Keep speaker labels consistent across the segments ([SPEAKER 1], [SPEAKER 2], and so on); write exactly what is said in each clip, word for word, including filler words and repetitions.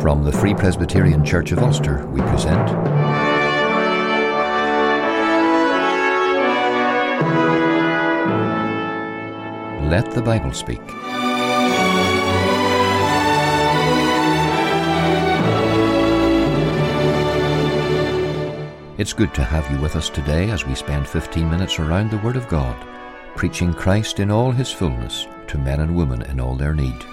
[SPEAKER 1] From the Free Presbyterian Church of Ulster, we present Let the Bible Speak. It's good to have you with us today as we spend fifteen minutes around the Word of God, preaching Christ in all His fullness to men and women in all their need.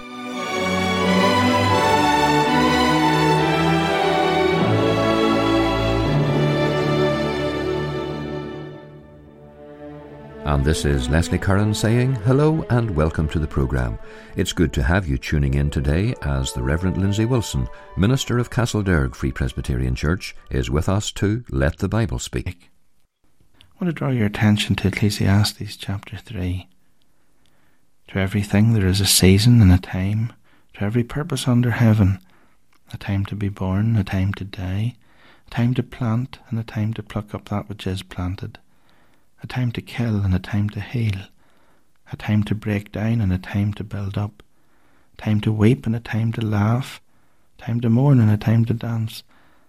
[SPEAKER 1] And this is Leslie Curran saying hello and welcome to the programme. It's good to have you tuning in today as the Reverend Lindsay Wilson, minister of Castlederg Free Presbyterian Church, is with us to Let the Bible Speak.
[SPEAKER 2] I want to draw your attention to Ecclesiastes chapter three. To everything there is a season and a time, to every purpose under heaven, a time to be born, a time to die, a time to plant and a time to pluck up that which is planted, a time to kill and a time to heal, a time to break down and a time to build up, a time to weep and a time to laugh, a time to mourn and a time to dance,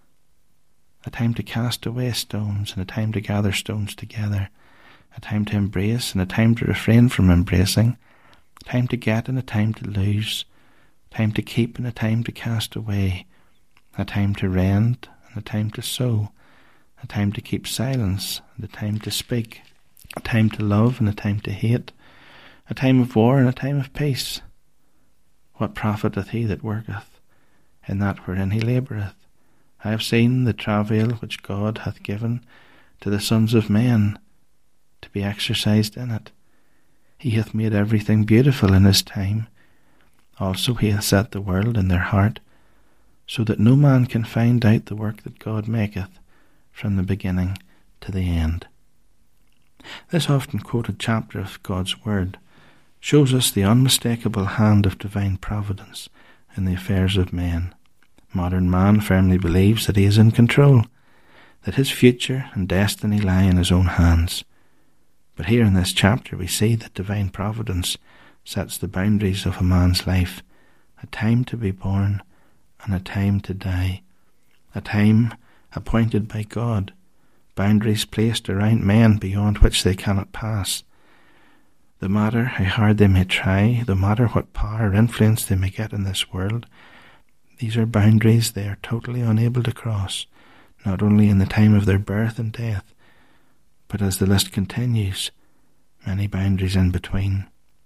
[SPEAKER 2] a time to cast away stones and a time to gather stones together, a time to embrace and a time to refrain from embracing, a time to get and a time to lose, a time to keep and a time to cast away, a time to rend and a time to sow, a time to keep silence and a time to speak, a time to love and a time to hate, a time of war and a time of peace. What profiteth he that worketh in that wherein he laboureth? I have seen the travail which God hath given to the sons of men to be exercised in it. He hath made everything beautiful in his time. Also he hath set the world in their heart, so that no man can find out the work that God maketh from the beginning to the end. This often quoted chapter of God's Word shows us the unmistakable hand of divine providence in the affairs of men. Modern man firmly believes that he is in control, that his future and destiny lie in his own hands. But here in this chapter we see that divine providence sets the boundaries of a man's life, a time to be born and a time to die, a time appointed by God, boundaries placed around men beyond which they cannot pass. No matter how hard they may try, no matter what power or influence they may get in this world, these are boundaries they are totally unable to cross, not only in the time of their birth and death, but as the list continues, many boundaries in between.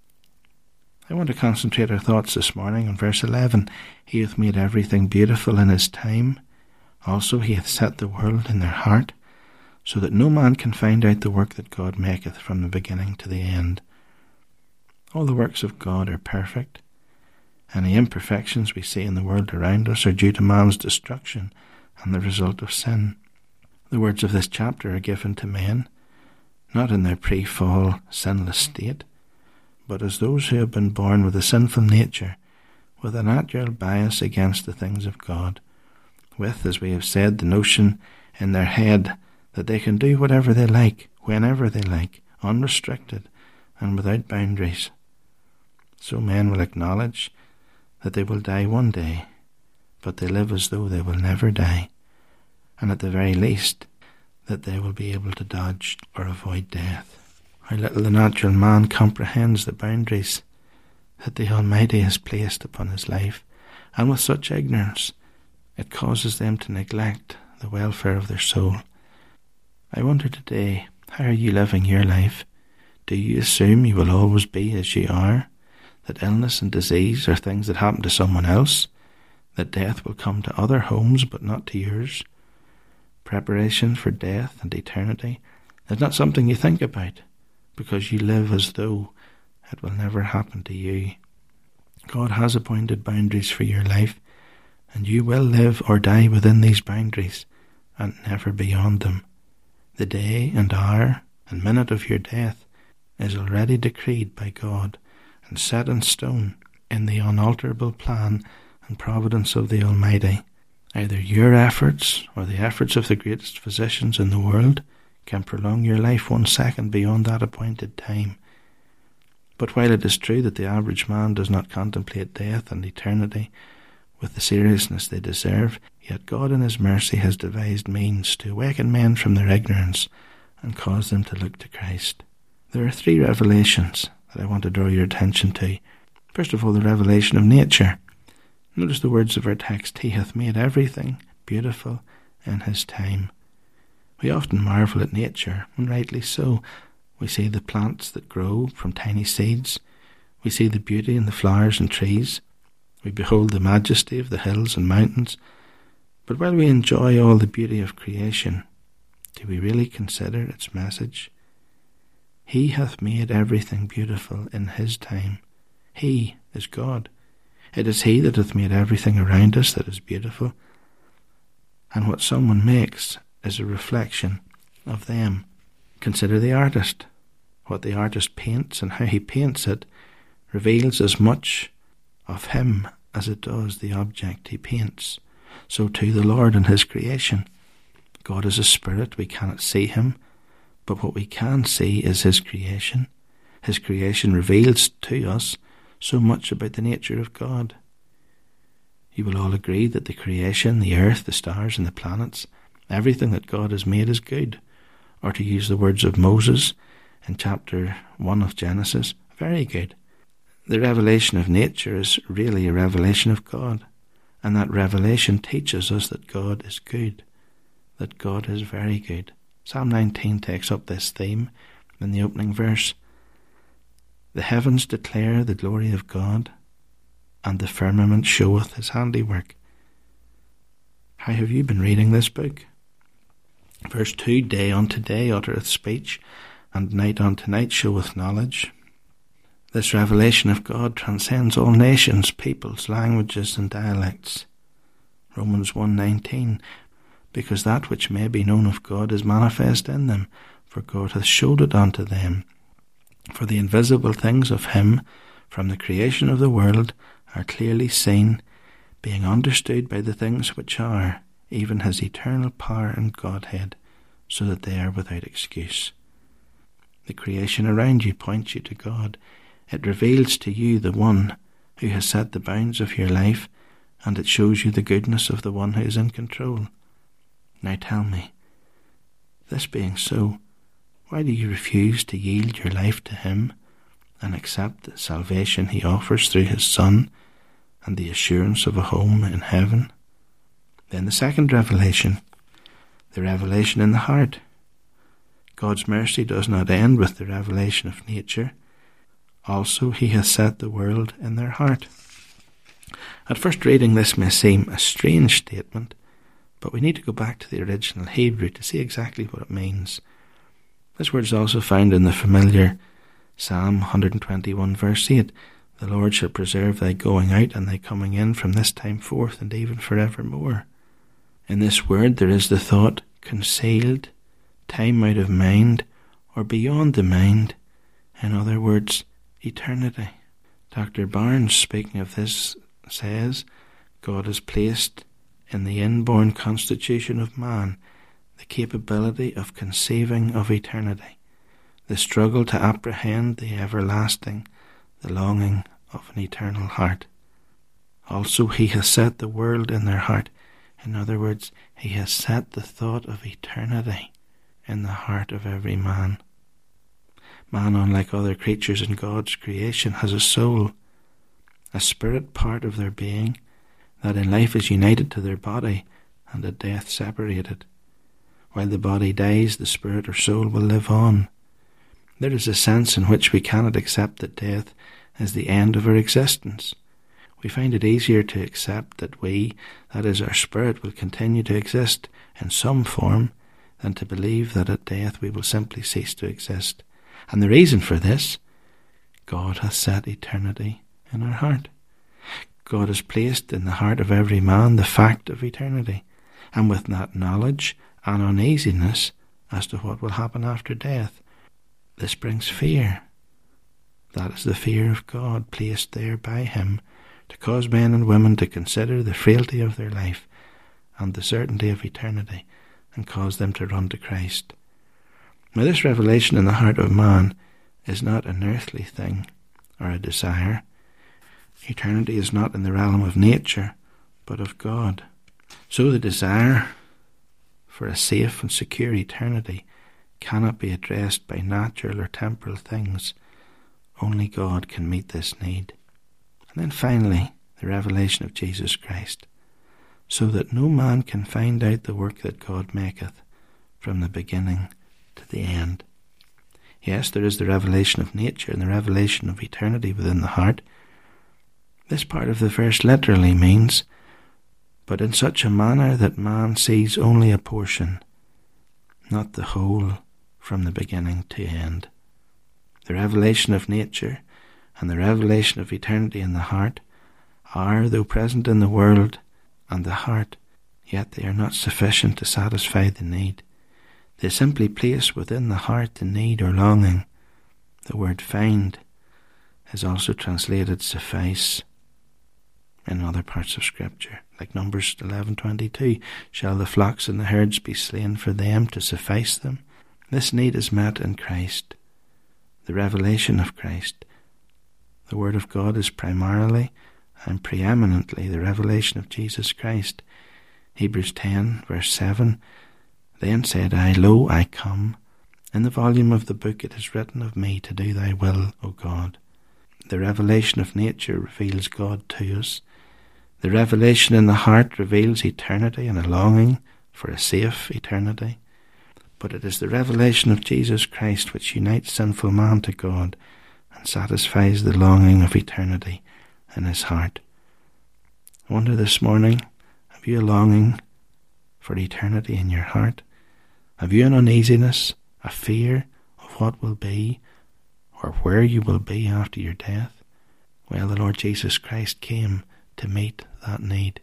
[SPEAKER 2] I want to concentrate our thoughts this morning on verse eleven. He hath made everything beautiful in his time. Also he hath set the world in their heart, so that no man can find out the work that God maketh from the beginning to the end. All the works of God are perfect. Any imperfections we see in the world around us are due to man's destruction and the result of sin. The words of this chapter are given to men, not in their pre-fall sinless state, but as those who have been born with a sinful nature, with a natural bias against the things of God, with, as we have said, the notion in their head that they can do whatever they like, whenever they like, unrestricted and without boundaries. So men will acknowledge that they will die one day, but they live as though they will never die, and at the very least that they will be able to dodge or avoid death. How little the natural man comprehends the boundaries that the Almighty has placed upon his life, and with such ignorance it causes them to neglect the welfare of their soul. I wonder today, how are you living your life? Do you assume you will always be as you are? That illness and disease are things that happen to someone else? That death will come to other homes but not to yours? Preparation for death and eternity is not something you think about, because you live as though it will never happen to you. God has appointed boundaries for your life, and you will live or die within these boundaries and never beyond them. The day and hour and minute of your death is already decreed by God and set in stone in the unalterable plan and providence of the Almighty. Either your efforts or the efforts of the greatest physicians in the world can prolong your life one second beyond that appointed time. But while it is true that the average man does not contemplate death and eternity with the seriousness they deserve, yet God in his mercy has devised means to awaken men from their ignorance and cause them to look to Christ. There are three revelations that I want to draw your attention to. First of all, the revelation of nature. Notice the words of our text, he hath made everything beautiful in his time. We often marvel at nature, and rightly so. We see the plants that grow from tiny seeds. We see the beauty in the flowers and trees. We behold the majesty of the hills and mountains. But while we enjoy all the beauty of creation, do we really consider its message? He hath made everything beautiful in his time. He is God. It is he that hath made everything around us that is beautiful. And what someone makes is a reflection of them. Consider the artist. What the artist paints and how he paints it reveals as much of him as it does the object he paints. So too the Lord and his creation. God is a spirit, we cannot see him, but what we can see is his creation. His creation reveals to us so much about the nature of God. You will all agree that the creation, the earth, the stars and the planets, everything that God has made is good. Or to use the words of Moses in chapter one of Genesis, very good. The revelation of nature is really a revelation of God, and that revelation teaches us that God is good, that God is very good. Psalm nineteen takes up this theme in the opening verse. The heavens declare the glory of God, and the firmament showeth his handiwork. How have you been reading this book? Verse two, day unto day uttereth speech, and night unto night showeth knowledge. This revelation of God transcends all nations, peoples, languages and dialects. Romans one nineteen, because that which may be known of God is manifest in them, for God hath showed it unto them. For the invisible things of him from the creation of the world are clearly seen, being understood by the things which are, even his eternal power and Godhead, so that they are without excuse. The creation around you points you to God. It reveals to you the one who has set the bounds of your life, and it shows you the goodness of the one who is in control. Now tell me, this being so, why do you refuse to yield your life to him and accept the salvation he offers through his Son and the assurance of a home in heaven? Then the second revelation, the revelation in the heart. God's mercy does not end with the revelation of nature. Also, he has set the world in their heart. At first reading, this may seem a strange statement, but we need to go back to the original Hebrew to see exactly what it means. This word is also found in the familiar Psalm one twenty-one verse eight. The Lord shall preserve thy going out and thy coming in from this time forth and even forevermore. In this word there is the thought concealed, time out of mind, or beyond the mind. In other words, eternity. Doctor Barnes, speaking of this, says, God has placed in the inborn constitution of man the capability of conceiving of eternity, the struggle to apprehend the everlasting, the longing of an eternal heart. Also, he has set the world in their heart. In other words, he has set the thought of eternity in the heart of every man. Man, unlike other creatures in God's creation, has a soul, a spirit part of their being, that in life is united to their body and at death separated. While the body dies, the spirit or soul will live on. There is a sense in which we cannot accept that death is the end of our existence. We find it easier to accept that we, that is our spirit, will continue to exist in some form than to believe that at death we will simply cease to exist. And the reason for this, God has set eternity in our heart. God has placed in the heart of every man the fact of eternity, and with that knowledge and uneasiness as to what will happen after death, this brings fear. That is the fear of God placed there by him to cause men and women to consider the frailty of their life and the certainty of eternity, and cause them to run to Christ. Now, this revelation in the heart of man is not an earthly thing or a desire. Eternity is not in the realm of nature but of God. So the desire for a safe and secure eternity cannot be addressed by natural or temporal things. Only God can meet this need. And then finally, the revelation of Jesus Christ, so that no man can find out the work that God maketh from the beginning to the end. Yes, there is the revelation of nature and the revelation of eternity within the heart. This part of the verse literally means, but in such a manner that man sees only a portion, not the whole from the beginning to end. The revelation of nature and the revelation of eternity in the heart are, though present in the world and the heart, yet they are not sufficient to satisfy the need. They simply place within the heart the need or longing. The word find is also translated suffice in other parts of Scripture, like Numbers eleven twenty-two. Shall the flocks and the herds be slain for them to suffice them? This need is met in Christ, the revelation of Christ. The Word of God is primarily and preeminently the revelation of Jesus Christ. Hebrews ten verse seven, Then said I, Lo, I come. In the volume of the book it is written of me to do thy will, O God. The revelation of nature reveals God to us. The revelation in the heart reveals eternity and a longing for a safe eternity. But it is the revelation of Jesus Christ which unites sinful man to God and satisfies the longing of eternity in his heart. I wonder this morning, have you a longing for eternity in your heart? Have you an uneasiness, a fear of what will be or where you will be after your death? Well, the Lord Jesus Christ came to meet that need.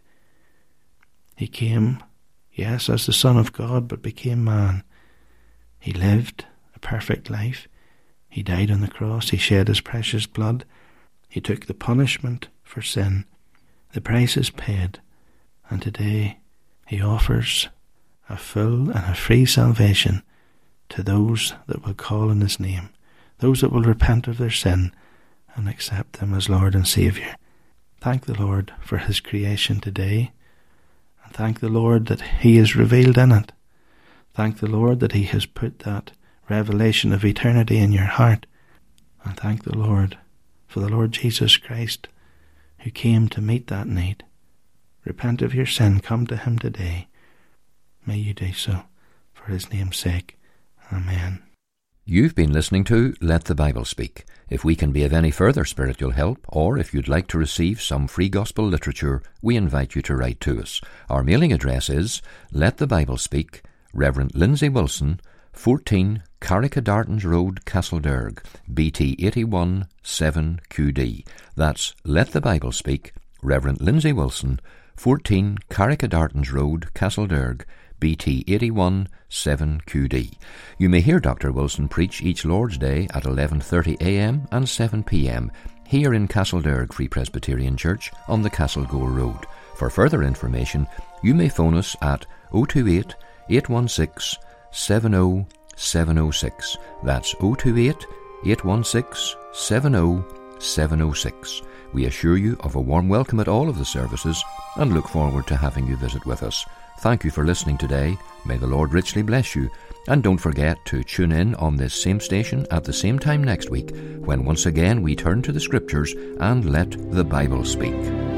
[SPEAKER 2] He came, yes, as the Son of God, but became man. He lived a perfect life. He died on the cross. He shed his precious blood. He took the punishment for sin. The price is paid. And today he offers a full and a free salvation to those that will call on his name, those that will repent of their sin and accept him as Lord and Saviour. Thank the Lord for his creation today, and thank the Lord that he is revealed in it. Thank the Lord that he has put that revelation of eternity in your heart, and thank the Lord for the Lord Jesus Christ who came to meet that need. Repent of your sin, come to him today. May you do so for his name's sake. Amen.
[SPEAKER 1] You've been listening to Let the Bible Speak. If we can be of any further spiritual help, or if you'd like to receive some free gospel literature, we invite you to write to us. Our mailing address is Let the Bible Speak, Reverend Lindsay Wilson, fourteen Carrick-a-Dartons Road, Castlederg, B T eighty-one seven Q D. That's Let the Bible Speak, Reverend Lindsay Wilson, fourteen Carrick-a-Dartons Road, Castlederg, B T eighty-one seven Q D. You may hear Doctor Wilson preach each Lord's Day at eleven thirty a m and seven p m here in Castlederg Free Presbyterian Church on the Castlegore Road. For further information, you may phone us at oh two eight, eight one six, seven oh seven oh six. That's oh two eight, eight one six, seven oh seven oh six. We assure you of a warm welcome at all of the services and look forward to having you visit with us. Thank you for listening today. May the Lord richly bless you. And don't forget to tune in on this same station at the same time next week, when once again we turn to the Scriptures and let the Bible speak.